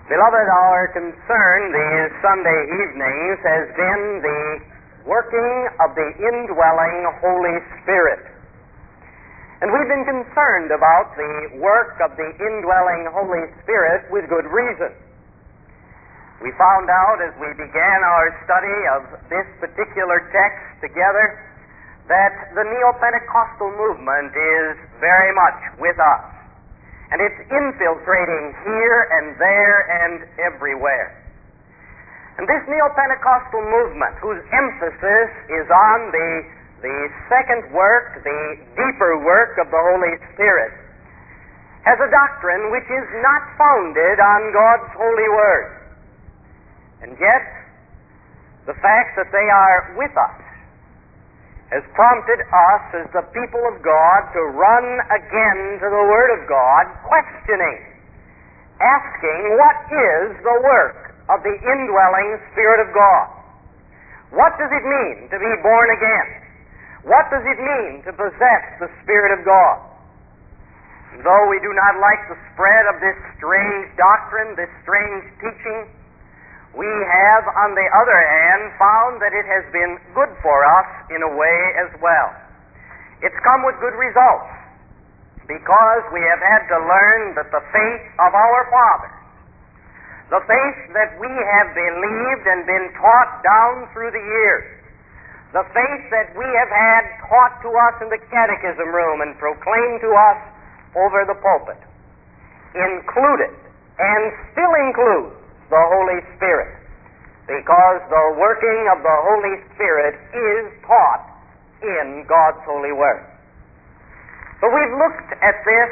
Beloved, our concern these Sunday evenings has been the working of the indwelling Holy Spirit. And we've been concerned about the work of the indwelling Holy Spirit with good reason. We found out as we began our study of this particular text together that the Neo-Pentecostal movement is very much with us. And it's infiltrating here and there and everywhere. And this Neo-Pentecostal movement, whose emphasis is on the second work, the deeper work of the Holy Spirit, has a doctrine which is not founded on God's holy word. And yet, the fact that they are with us has prompted us as the people of God to run again to the Word of God, questioning, asking, what is the work of the indwelling Spirit of God? What does it mean to be born again? What does it mean to possess the Spirit of God? Though we do not like the spread of this strange doctrine, this strange teaching, we have, on the other hand, found that it has been good for us in a way as well. It's come with good results, because we have had to learn that the faith of our fathers, the faith that we have believed and been taught down through the years, the faith that we have had taught to us in the catechism room and proclaimed to us over the pulpit, included and still includes the Holy Spirit, because the working of the Holy Spirit is taught in God's holy word. But we've looked at this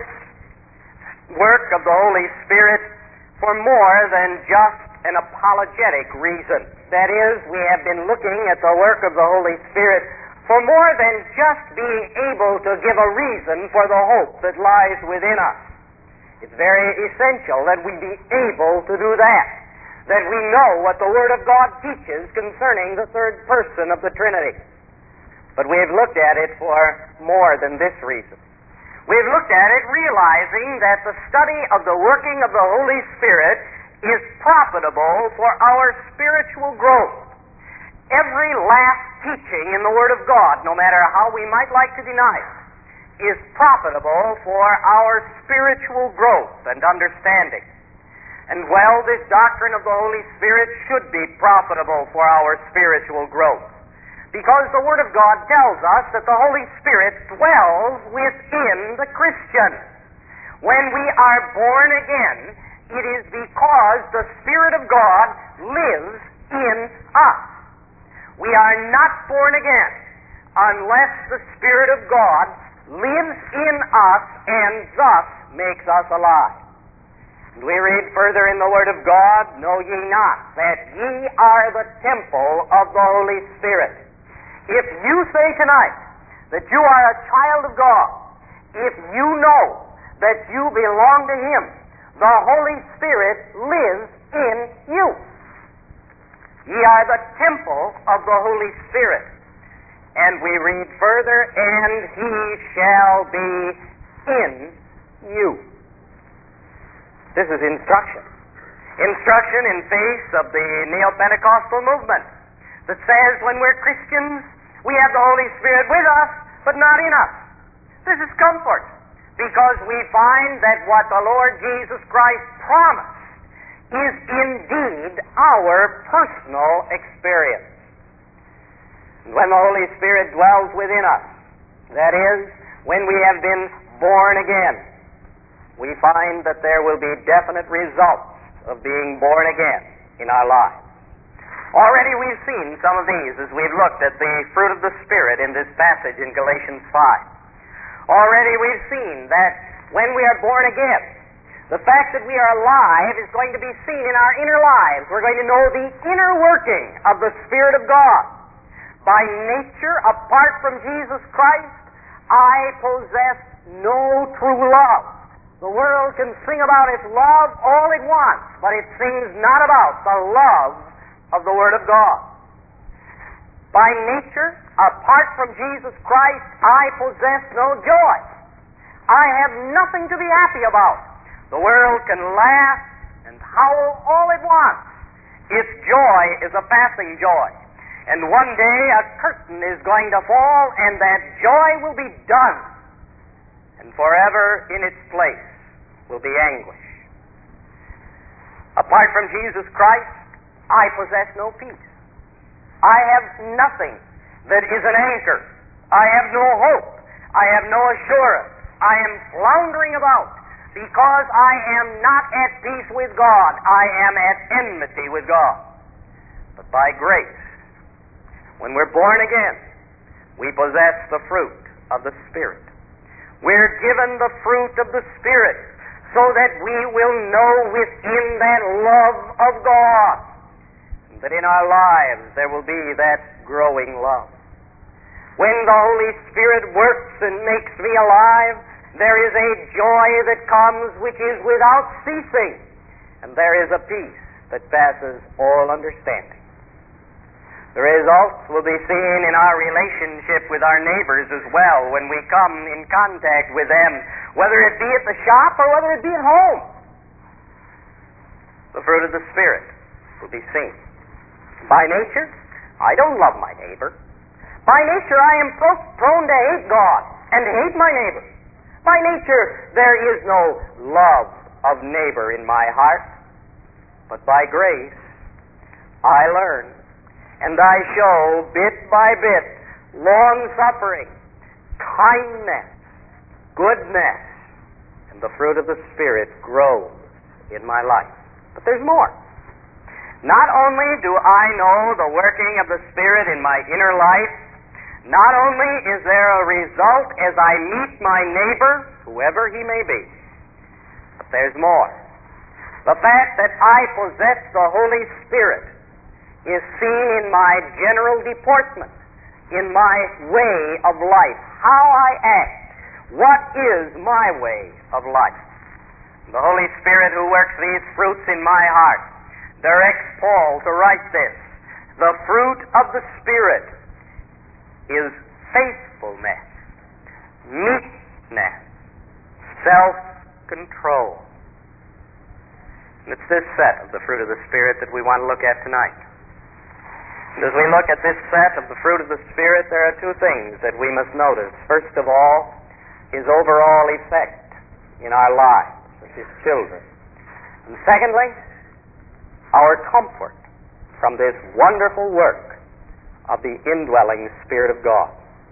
work of the Holy Spirit for more than just an apologetic reason. That is, we have been looking at the work of the Holy Spirit for more than just being able to give a reason for the hope that lies within us. It's very essential that we be able to do that we know what the Word of God teaches concerning the third person of the Trinity. But we have looked at it for more than this reason. We have looked at it realizing that the study of the working of the Holy Spirit is profitable for our spiritual growth. Every last teaching in the Word of God, no matter how we might like to deny it, is profitable for our spiritual growth and understanding. And well, this doctrine of the Holy Spirit should be profitable for our spiritual growth, because the Word of God tells us that the Holy Spirit dwells within the Christian. When we are born again, it is because the Spirit of God lives in us. We are not born again unless the Spirit of God lives in us and thus makes us alive. We read further in the Word of God, "Know ye not that ye are the temple of the Holy Spirit?" If you say tonight that you are a child of God, if you know that you belong to Him, the Holy Spirit lives in you. Ye are the temple of the Holy Spirit. And we read further, "And He shall be in you." This is instruction. Instruction in face of the Neo-Pentecostal movement that says when we're Christians, we have the Holy Spirit with us, but not in us. This is comfort, because we find that what the Lord Jesus Christ promised is indeed our personal experience. And when the Holy Spirit dwells within us, that is, when we have been born again, we find that there will be definite results of being born again in our lives. Already we've seen some of these as we've looked at the fruit of the Spirit in this passage in Galatians 5. Already we've seen that when we are born again, the fact that we are alive is going to be seen in our inner lives. We're going to know the inner working of the Spirit of God. By nature, apart from Jesus Christ, I possess no true love. The world can sing about its love all it wants, but it sings not about the love of the Word of God. By nature, apart from Jesus Christ, I possess no joy. I have nothing to be happy about. The world can laugh and howl all it wants. Its joy is a passing joy. And one day a curtain is going to fall, and that joy will be done. And forever in its place will be anguish. Apart from Jesus Christ, I possess no peace. I have nothing that is an anchor. I have no hope. I have no assurance. I am floundering about because I am not at peace with God. I am at enmity with God. But by grace, when we're born again, we possess the fruit of the Spirit. We're given the fruit of the Spirit so that we will know within that love of God, that in our lives there will be that growing love. When the Holy Spirit works and makes me alive, there is a joy that comes which is without ceasing, and there is a peace that passes all understanding. The results will be seen in our relationship with our neighbors as well when we come in contact with them, whether it be at the shop or whether it be at home. The fruit of the Spirit will be seen. By nature, I don't love my neighbor. By nature, I am prone to hate God and hate my neighbor. By nature, there is no love of neighbor in my heart. But by grace, I learn, and I show bit by bit long-suffering, kindness, goodness, and the fruit of the Spirit grows in my life. But there's more. Not only do I know the working of the Spirit in my inner life, not only is there a result as I meet my neighbor, whoever he may be, but there's more. The fact that I possess the Holy Spirit is seen in my general deportment, in my way of life, how I act. What is my way of life? The Holy Spirit who works these fruits in my heart directs Paul to write this: the fruit of the Spirit is faithfulness, meekness, self-control. And it's this set of the fruit of the Spirit that we want to look at tonight. And as we look at this set of the fruit of the Spirit, there are two things that we must notice. First of all, his overall effect in our lives as his children. And secondly, our comfort from this wonderful work of the indwelling Spirit of God.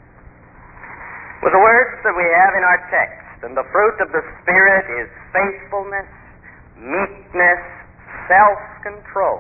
With the words that we have in our text, and the fruit of the Spirit is faithfulness, meekness, self-control,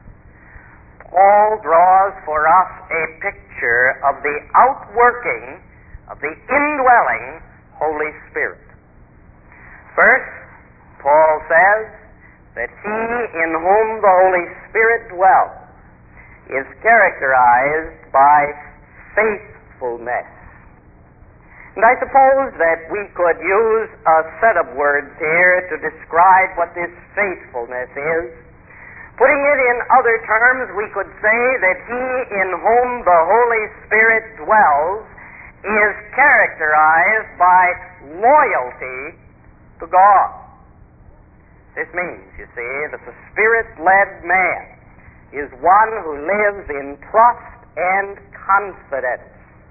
Paul draws for us a picture of the outworking of the indwelling Holy Spirit. First, Paul says that he in whom the Holy Spirit dwells is characterized by faithfulness. And I suppose that we could use a set of words here to describe what this faithfulness is. Putting it in other terms, we could say that he in whom the Holy Spirit dwells is characterized by loyalty to God. This means, you see, that the Spirit-led man is one who lives in trust and confidence.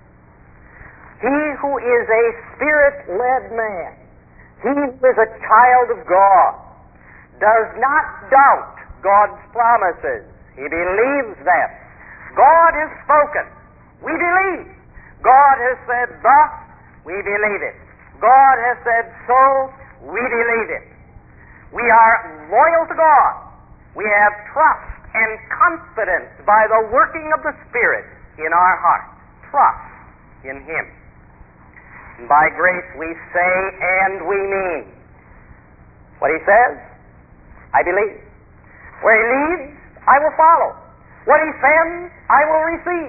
He who is a Spirit-led man, he who is a child of God, does not doubt God's promises. He believes them. God has spoken. We believe. God has said thus. We believe it. God has said so. We believe it. We are loyal to God. We have trust and confidence by the working of the Spirit in our hearts. Trust in Him. And by grace we say and we mean what He says, I believe. Where He leads, I will follow. What He sends, I will receive.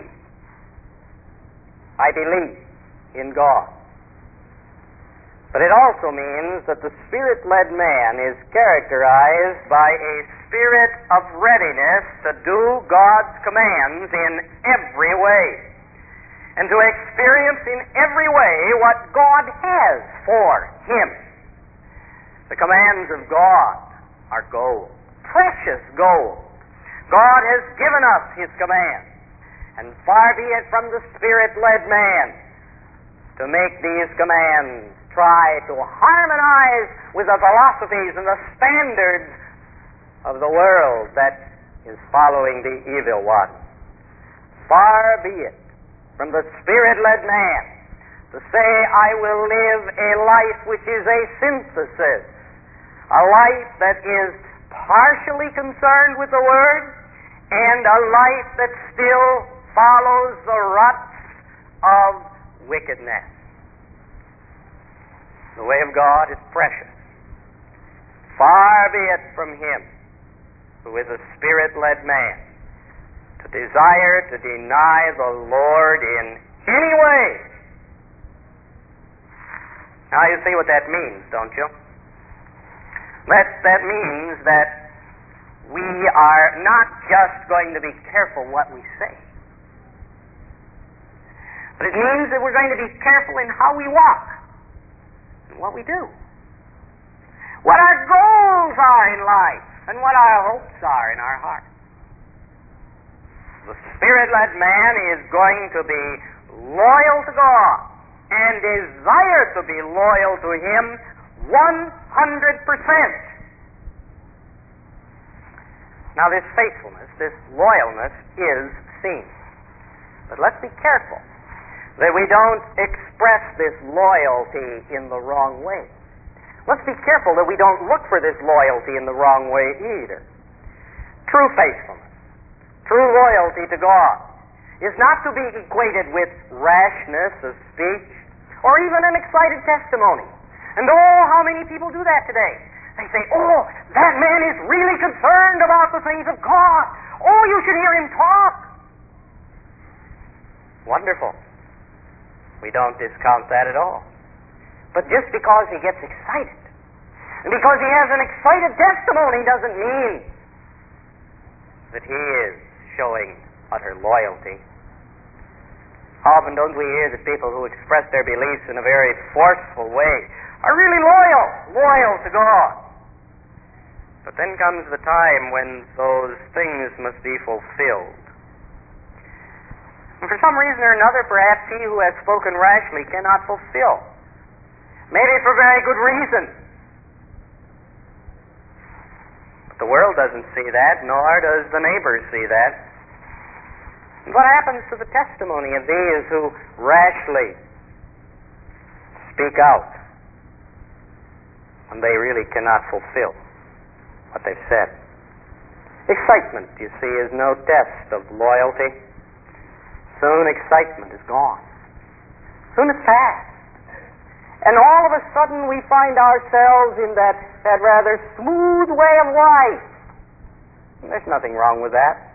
I believe in God. But it also means that the Spirit-led man is characterized by a spirit of readiness to do God's commands in every way, and to experience in every way what God has for him. The commands of God are gold. precious gold. God has given us His command, and far be it from the Spirit-led man to make these commands try to harmonize with the philosophies and the standards of the world that is following the evil one. Far be it from the Spirit-led man to say, I will live a life which is a synthesis, a life that is partially concerned with the Word, and a life that still follows the ruts of wickedness. The way of God is precious. Far be it from him who is a Spirit-led man to desire to deny the Lord in any way. Now you see what that means, don't you? That means that we are not just going to be careful what we say, but it means that we're going to be careful in how we walk and what we do, what our goals are in life, and what our hopes are in our heart. The Spirit-led man is going to be loyal to God and desire to be loyal to Him 100%. Now this faithfulness, this loyalness is seen. But let's be careful that we don't express this loyalty in the wrong way. Let's be careful that we don't look for this loyalty in the wrong way either. True faithfulness, true loyalty to God is not to be equated with rashness of speech or even an excited testimony. And oh, how many people do that today? They say, oh, that man is really concerned about the things of God. Oh, you should hear him talk. Wonderful. We don't discount that at all. But just because he gets excited, and because he has an excited testimony, doesn't mean that he is showing utter loyalty. How often don't we hear that people who express their beliefs in a very forceful way are really loyal to God? But then comes the time when those things must be fulfilled. And for some reason or another, perhaps he who has spoken rashly cannot fulfill. Maybe for very good reason. But the world doesn't see that, nor does the neighbor see that. And what happens to the testimony of these who rashly speak out when they really cannot fulfill what they've said? Excitement, you see, is no test of loyalty. Soon excitement is gone. Soon it's past. And all of a sudden we find ourselves in that rather smooth way of life. And there's nothing wrong with that.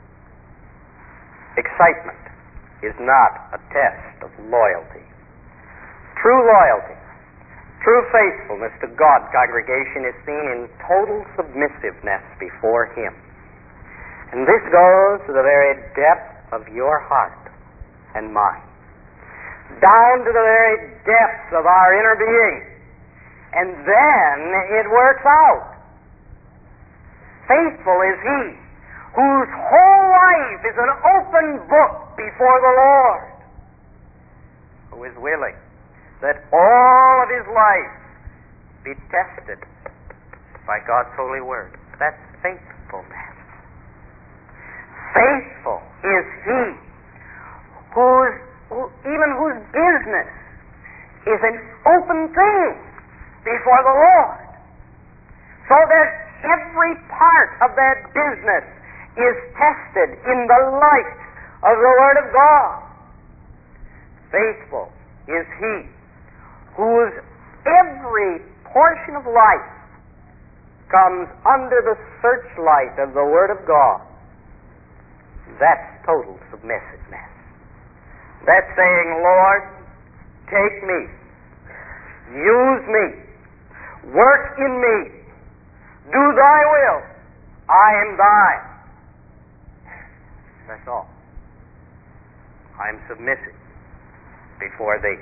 Excitement is not a test of loyalty. True loyalty, true faithfulness to God's congregation is seen in total submissiveness before Him. And this goes to the very depth of your heart and mine, down to the very depths of our inner being. And then it works out. Faithful is he whose whole life is an open book before the Lord, who is willing that all of his life be tested by God's holy word. That's faithfulness. Faithful is he whose business is an open thing before the Lord, so that every part of that business is tested in the light of the Word of God. Faithful is he whose every portion of life comes under the searchlight of the Word of God. That's total submissiveness. That's saying, Lord, take me, use me, work in me, do thy will, I am thine. That's all. I am submissive before thee.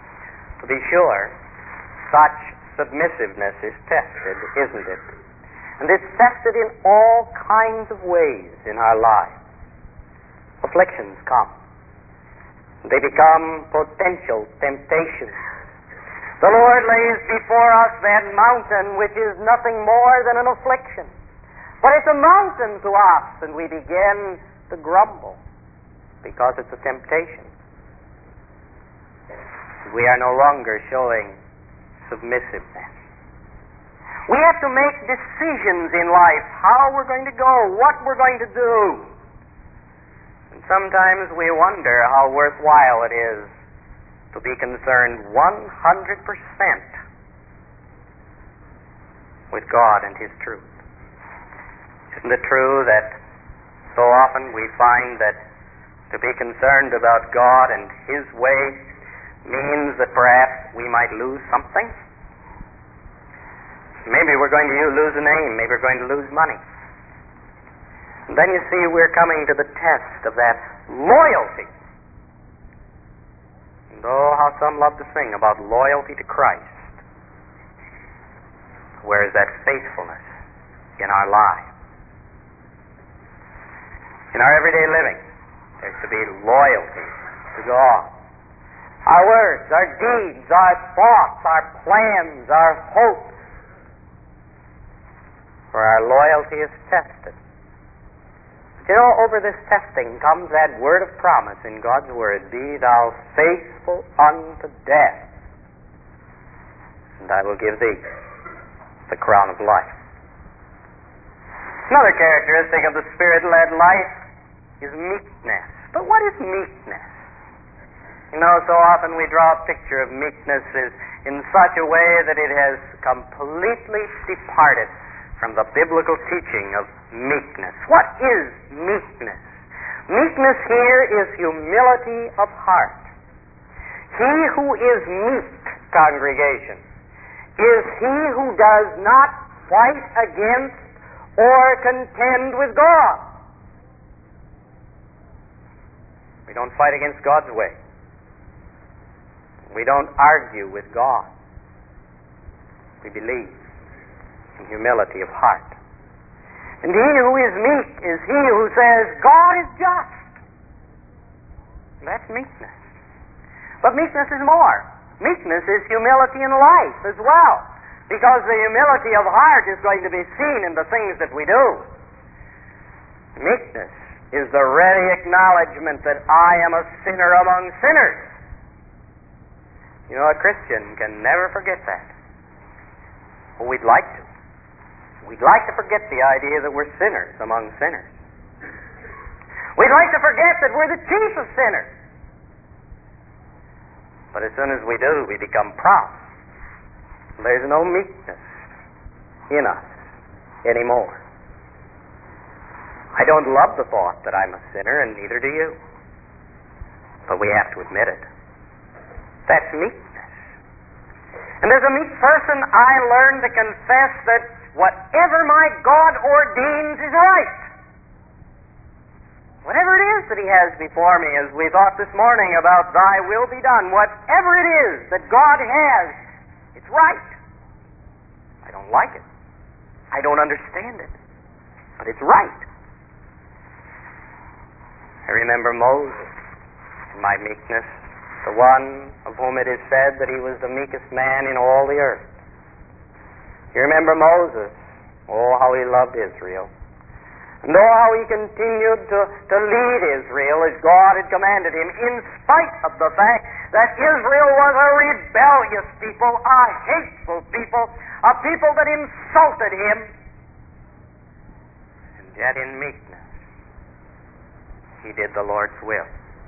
To be sure, such submissiveness is tested, isn't it? And it's tested in all kinds of ways in our lives. Afflictions come. They become potential temptations. The Lord lays before us that mountain which is nothing more than an affliction. But it's a mountain to us, and we begin to grumble because it's a temptation. We are no longer showing submissiveness. We have to make decisions in life, how we're going to go, what we're going to do. And sometimes we wonder how worthwhile it is to be concerned 100% with God and His truth. Isn't it true that so often we find that to be concerned about God and His way means that perhaps we might lose something? Maybe we're going to lose a name, maybe we're going to lose money. And then you see we're coming to the test of that loyalty. And oh, how some love to sing about loyalty to Christ. Where is that faithfulness in our lives? In our everyday living, there's to be loyalty to God. Our words, our deeds, our thoughts, our plans, our hopes. For our loyalty is tested. You know, over this testing comes that word of promise in God's Word, "Be thou faithful unto death, and I will give thee the crown of life." Another characteristic of the Spirit-led life is meekness. But what is meekness? You know, so often we draw a picture of meekness in such a way that it has completely departed from the biblical teaching of meekness. What is meekness? Meekness here is humility of heart. He who is meek, congregation, is he who does not fight against or contend with God. We don't fight against God's way. We don't argue with God. We believe in humility of heart. And he who is meek is he who says, God is just. That's meekness. But meekness is more. Meekness is humility in life as well. Because the humility of heart is going to be seen in the things that we do. Meekness is the ready acknowledgement that I am a sinner among sinners. You know, a Christian can never forget that. Well, we'd like to. We'd like to forget the idea that we're sinners among sinners. We'd like to forget that we're the chief of sinners. But as soon as we do, we become proud. There's no meekness in us anymore. I don't love the thought that I'm a sinner, and neither do you. But we have to admit it. That's meekness. And as a meek person, I learn to confess that whatever my God ordains is right. Whatever it is that He has before me, as we thought this morning about Thy will be done, whatever it is that God has, it's right. I don't like it. I don't understand it. But it's right. I remember Moses in my meekness, the one of whom it is said that he was the meekest man in all the earth. You remember Moses? Oh, how he loved Israel. And oh, how he continued to lead Israel as God had commanded him, in spite of the fact that Israel was a rebellious people, a hateful people, a people that insulted him. And yet in meekness, he did the Lord's will.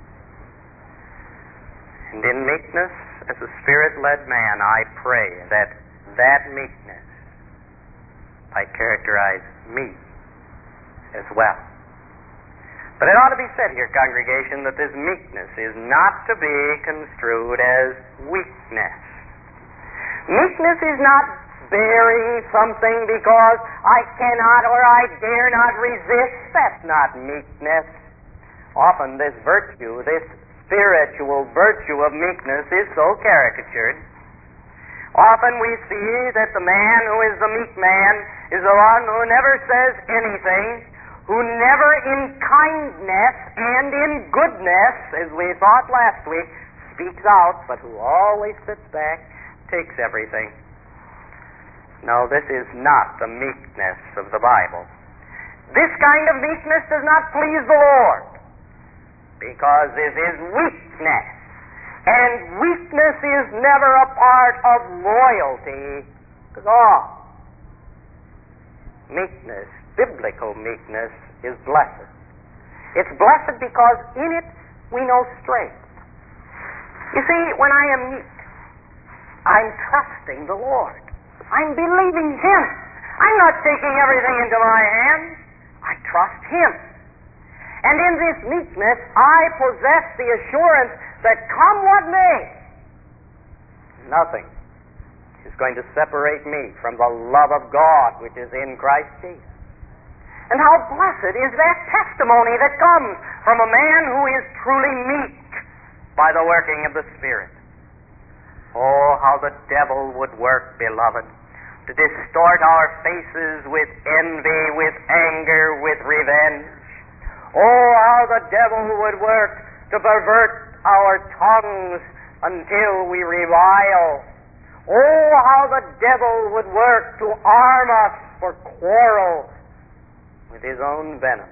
And in meekness, as a Spirit-led man, I pray that meekness might characterize me as well. But it ought to be said here, congregation, that this meekness is not to be construed as weakness. Meekness is not bearing something because I cannot or I dare not resist. That's not meekness. Often this virtue, this spiritual virtue of meekness is so caricatured. Often we see that the man who is the meek man is the one who never says anything, who never in kindness and in goodness, as we thought last week, speaks out, but who always sits back, takes everything. No, this is not the meekness of the Bible. This kind of meekness does not please the Lord, because this is weakness. And weakness is never a part of loyalty to God. Meekness, biblical meekness, is blessed. It's blessed because in it we know strength. You see, when I am meek, I'm trusting the Lord. I'm believing Him. I'm not taking everything into my hands. I trust Him. And in this meekness, I possess the assurance that come what may, nothing is going to separate me from the love of God which is in Christ Jesus. And how blessed is that testimony that comes from a man who is truly meek by the working of the Spirit. Oh, how the devil would work, beloved, to distort our faces with envy, with anger, with revenge. Oh, how the devil would work to pervert our tongues until we revile. Oh, how the devil would work to arm us for quarrel with his own venom.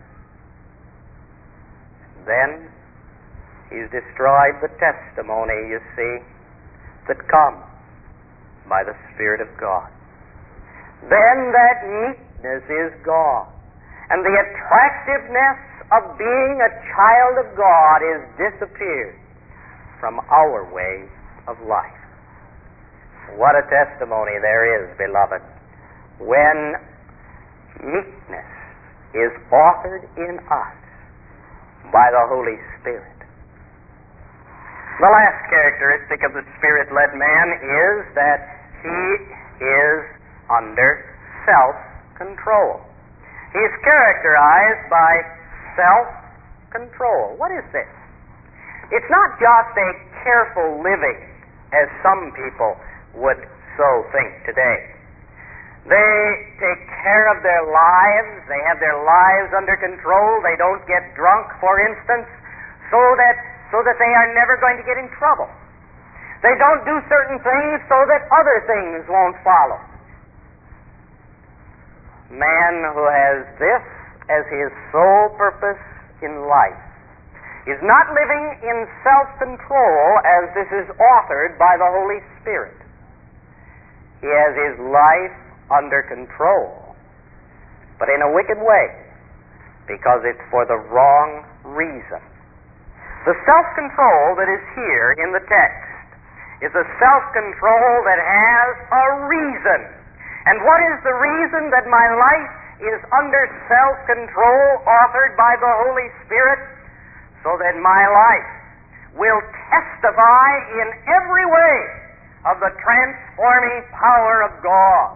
Then he's destroyed the testimony, you see, that comes by the Spirit of God. Then that meekness is gone, and the attractiveness of being a child of God is disappeared from our way of life. What a testimony there is, beloved, when meekness is authored in us by the Holy Spirit. The last characteristic of the Spirit-led man is that he is under self-control. He's characterized by self-control. What is this? It's not just a careful living, as some people would so think today. They take care of their lives. They have their lives under control. They don't get drunk, for instance, so that they are never going to get in trouble. They don't do certain things so that other things won't follow. Man who has this as his sole purpose in life is not living in self-control as this is authored by the Holy Spirit. He has his life under control, but in a wicked way, because it's for the wrong reason. The self-control that is here in the text is a self-control that has a reason. And what is the reason that my life is under self-control authored by the Holy Spirit? So that my life will testify in every way of the transforming power of God.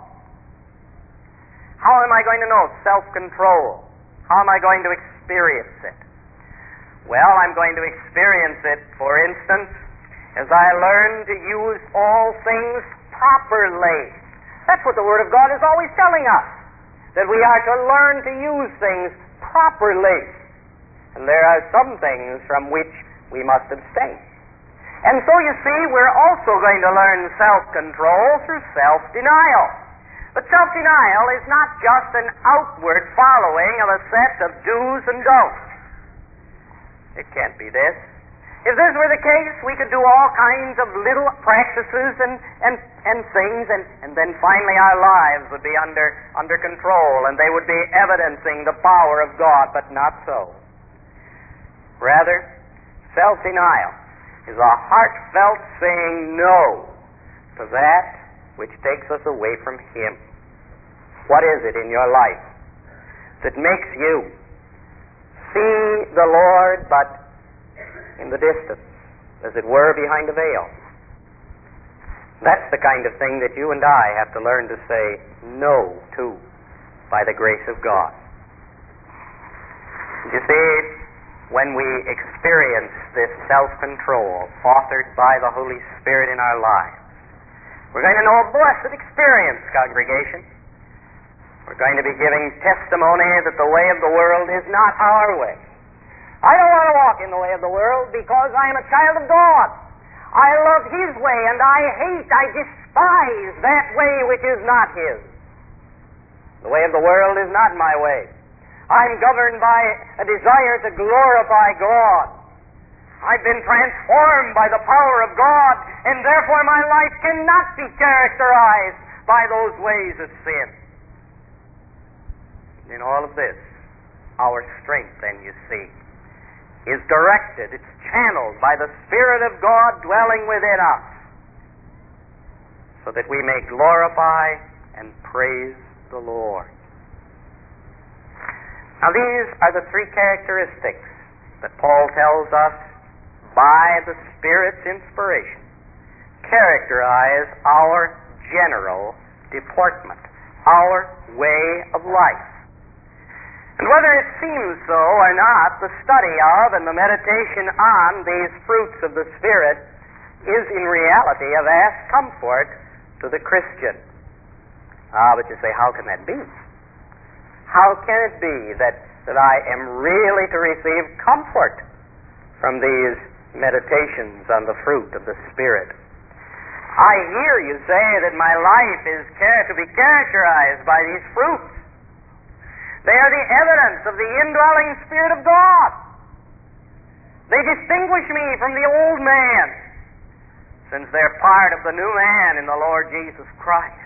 How am I going to know self-control? How am I going to experience it? Well, I'm going to experience it, for instance, as I learn to use all things properly. That's what the Word of God is always telling us, that we are to learn to use things properly. And there are some things from which we must abstain. And so you see, we're also going to learn self-control through self-denial. But self-denial is not just an outward following of a set of do's and don'ts. It can't be this. If this were the case, we could do all kinds of little practices and things, and then finally our lives would be under control, and they would be evidencing the power of God, but not so. Rather, self-denial is a heartfelt saying no to that which takes us away from Him. What is it in your life that makes you see the Lord but in the distance, as it were behind a veil? That's the kind of thing that you and I have to learn to say no to by the grace of God. You see, when we experience this self-control authored by the Holy Spirit in our lives, We're going to know a blessed experience, congregation. We're going to be giving testimony that the way of the world is not our way. I don't want to walk in the way of the world because I am a child of God. I love His way, and I despise that way which is not His. The way of the world is not my way. I'm governed by a desire to glorify God. I've been transformed by the power of God, and therefore my life cannot be characterized by those ways of sin. In all of this, our strength, then, you see, is directed, it's channeled by the Spirit of God dwelling within us, so that we may glorify and praise the Lord. Now, these are the three characteristics that Paul tells us by the Spirit's inspiration characterize our general deportment, our way of life. And whether it seems so or not, the study of and the meditation on these fruits of the Spirit is in reality a vast comfort to the Christian. But you say, how can that be? How can it be that I am really to receive comfort from these meditations on the fruit of the Spirit? I hear you say that my life is to be characterized by these fruits. They are the evidence of the indwelling Spirit of God. They distinguish me from the old man, since they're part of the new man in the Lord Jesus Christ.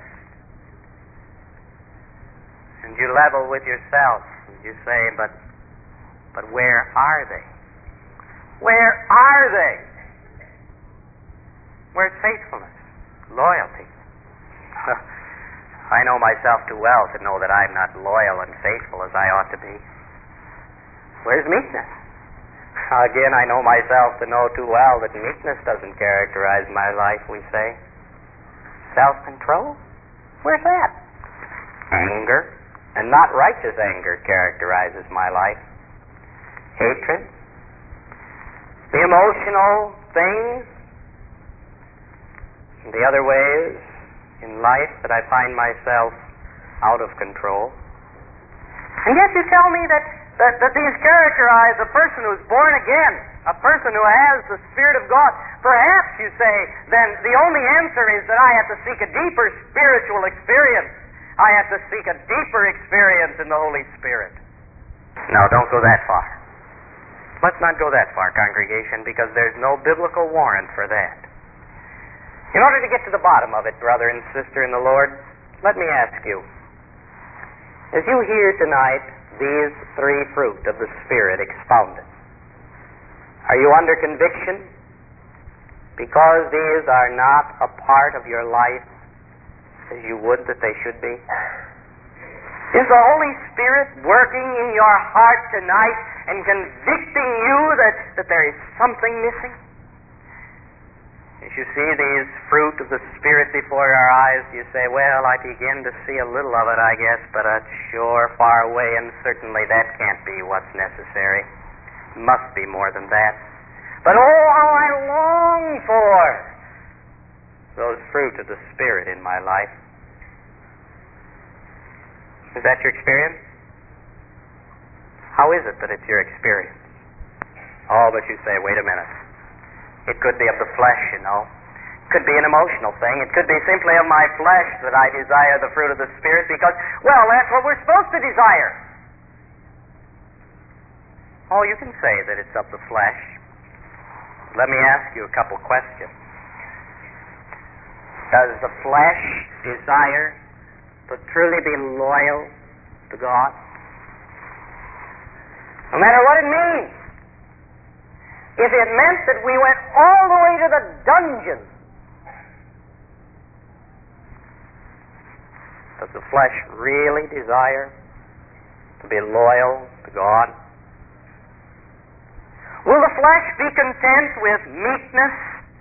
And you level with yourself, and you say, but where are they? Where are they? Where's faithfulness, loyalty? I know myself too well to know that I'm not loyal and faithful as I ought to be. Where's meekness? Again, I know myself to know too well that meekness doesn't characterize my life, we say. Self-control? Where's that? Anger, and not righteous anger, characterizes my life. Hatred. The emotional things, and the other ways in life that I find myself out of control. And yet you tell me that these characterize a person who's born again, a person who has the Spirit of God. Perhaps, you say, then the only answer is that I have to seek a deeper spiritual experience. I have to seek a deeper experience in the Holy Spirit. No, don't go that far. Let's not go that far, congregation, because there's no biblical warrant for that. In order to get to the bottom of it, brother and sister in the Lord, let me ask you, as you hear tonight these three fruit of the Spirit expounded, are you under conviction because these are not a part of your life as you would that they should be? Is the Holy Spirit working in your heart tonight and convicting you that there is something missing? As you see these fruit of the Spirit before our eyes, you say, well, I begin to see a little of it, I guess, but it's sure far away, and certainly that can't be what's necessary. It must be more than that. But oh, how I long for those fruit of the Spirit in my life. Is that your experience? How is it that it's your experience? Oh, but you say, wait a minute. It could be of the flesh, you know. It could be an emotional thing. It could be simply of my flesh that I desire the fruit of the Spirit because, well, that's what we're supposed to desire. Oh, you can say that it's of the flesh. Let me ask you a couple questions. Does the flesh desire to truly be loyal to God? No matter what it means. If it meant that we went all the way to the dungeon, does the flesh really desire to be loyal to God? Will the flesh be content with meekness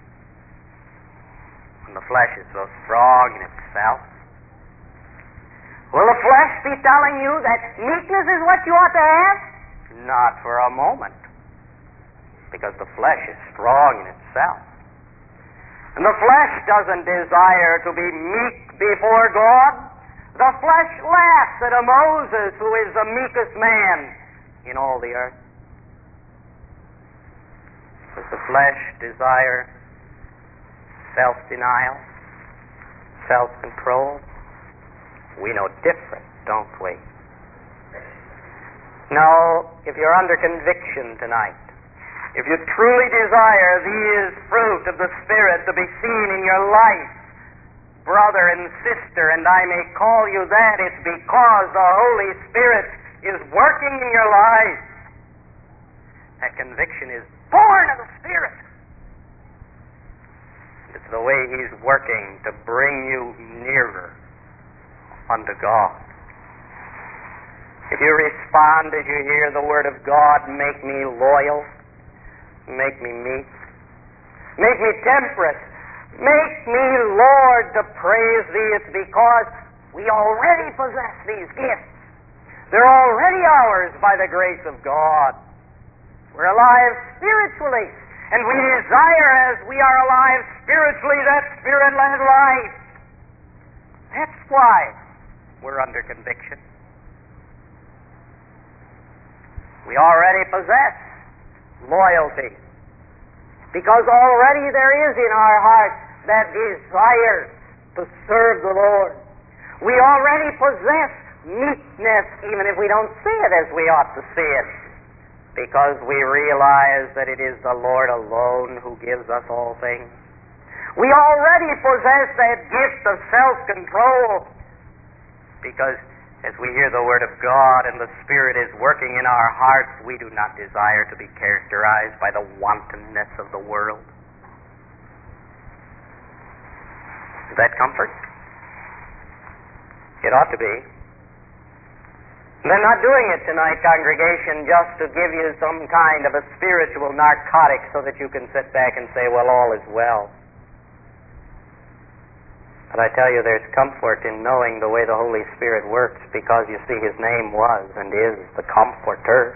when the flesh is so strong in itself? Will the flesh be telling you that meekness is what you ought to have? Not for a moment. Because the flesh is strong in itself. And the flesh doesn't desire to be meek before God. The flesh laughs at a Moses who is the meekest man in all the earth. Does the flesh desire self-denial, self-control? We know different, don't we? No, if you're under conviction tonight, if you truly desire these fruit of the Spirit to be seen in your life, brother and sister, and I may call you that, it's because the Holy Spirit is working in your life. That conviction is born of the Spirit. It's the way He's working to bring you nearer unto God. If you respond as you hear the Word of God, make me loyal, make me meek, make me temperate, make me, Lord, to praise Thee. It's because we already possess these gifts. They're already ours by the grace of God. We're alive spiritually, and we desire, as we are alive spiritually, that Spirit-led life. That's why we're under conviction. We already possess loyalty, because already there is in our hearts that desire to serve the Lord. We already possess meekness, even if we don't see it as we ought to see it, because we realize that it is the Lord alone who gives us all things. We already possess that gift of self-control, because as we hear the Word of God and the Spirit is working in our hearts, we do not desire to be characterized by the wantonness of the world. Is that comfort? It ought to be. They're not doing it tonight, congregation, just to give you some kind of a spiritual narcotic so that you can sit back and say, well, all is well. But I tell you, there's comfort in knowing the way the Holy Spirit works, because you see His name was and is the Comforter.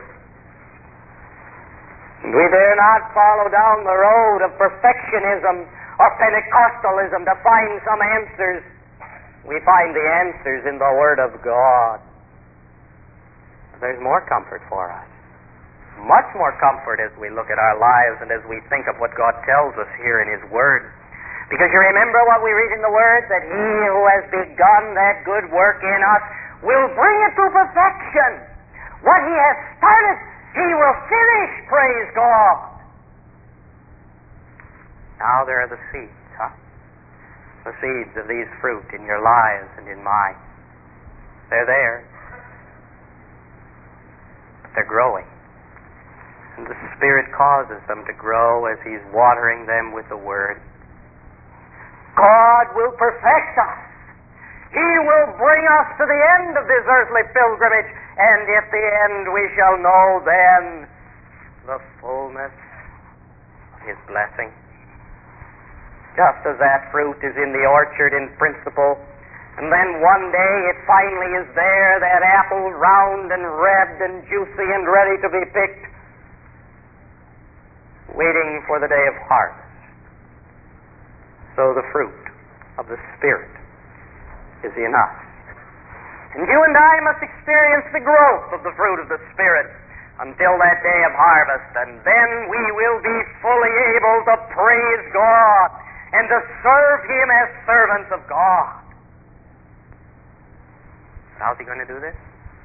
We dare not follow down the road of perfectionism or Pentecostalism to find some answers. We find the answers in the Word of God. There's more comfort for us. Much more comfort as we look at our lives and as we think of what God tells us here in His Word. Because you remember what we read in the Word, that He who has begun that good work in us will bring it to perfection. What He has started, He will finish, praise God. Now there are the seeds, the seeds of these fruit in your lives and in mine. They're there. But they're growing. And the Spirit causes them to grow as He's watering them with the Word. God will perfect us. He will bring us to the end of this earthly pilgrimage, and at the end we shall know then the fullness of His blessing. Just as that fruit is in the orchard in principle, and then one day it finally is there, that apple round and red and juicy and ready to be picked, waiting for the day of harvest. So the fruit of the Spirit is in us. And you and I must experience the growth of the fruit of the Spirit until that day of harvest, and then we will be fully able to praise God and to serve Him as servants of God. How's He going to do this?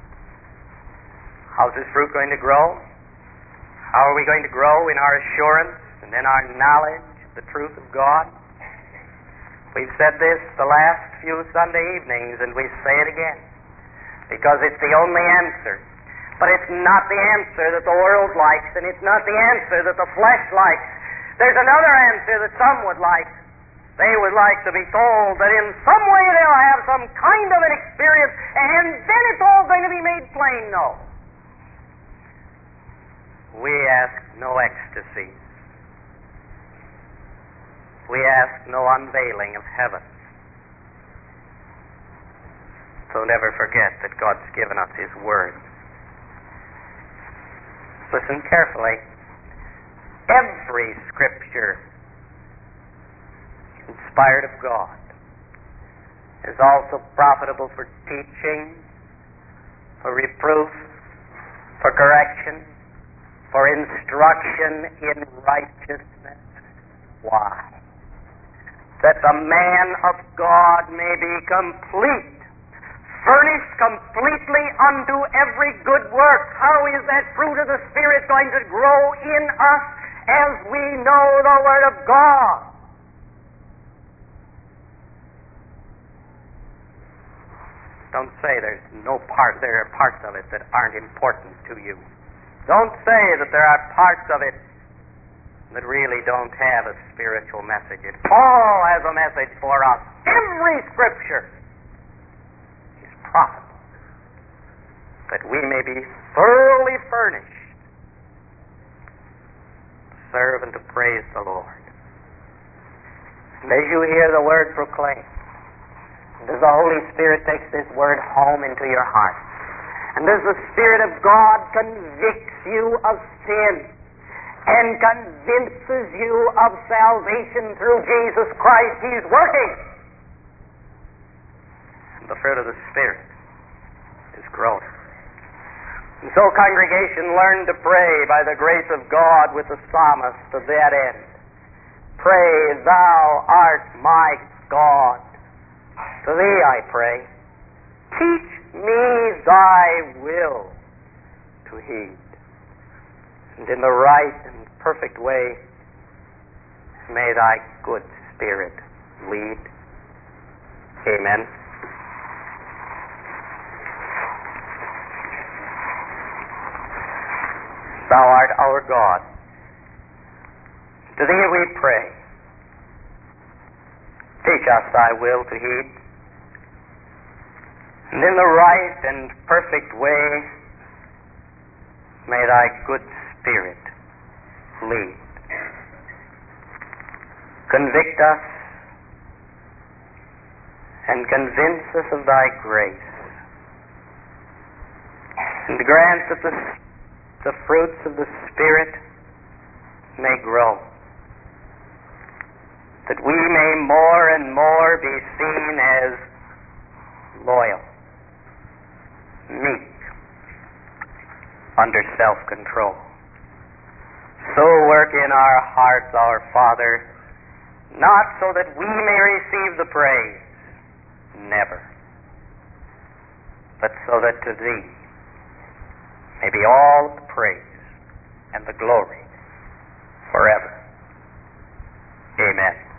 How's this fruit going to grow? How are we going to grow in our assurance and in our knowledge of the truth of God? We've said this the last few Sunday evenings, and we say it again, because it's the only answer. But it's not the answer that the world likes, and it's not the answer that the flesh likes. There's another answer that some would like. They would like to be told that in some way they'll have some kind of an experience, and then it's all going to be made plain. No. We ask no ecstasy. We ask no unveiling of heaven. So never forget that God's given us His Word. Listen carefully. Every Scripture inspired of God, is also profitable for teaching, for reproof, for correction, for instruction in righteousness. Why? That the man of God may be complete, furnished completely unto every good work. How is that fruit of the Spirit going to grow in us as we know the Word of God? Don't say there are parts of it that aren't important to you. Don't say that there are parts of it that really don't have a spiritual message. It all has a message for us. Every Scripture is profitable, that we may be thoroughly furnished to serve and to praise the Lord. And as you hear the Word proclaimed, does the Holy Spirit take this Word home into your heart? And does the Spirit of God convict you of sin and convinces you of salvation through Jesus Christ? He's working. And the fruit of the Spirit is growing. And so, congregation, learn to pray by the grace of God with the psalmist to that end. Pray, Thou art my God. To Thee I pray. Teach me Thy will to heed. And in the right and perfect way may Thy good Spirit lead. Amen. Thou art our God. To Thee we pray. Teach us Thy will to heed. And in the right and perfect way may Thy good Spirit lead. Convict us and convince us of Thy grace, and grant that the fruits of the Spirit may grow, that we may more and more be seen as loyal, meek, under self-control. So work in our hearts, our Father, not so that we may receive the praise, never, but so that to Thee may be all the praise and the glory forever. Amen.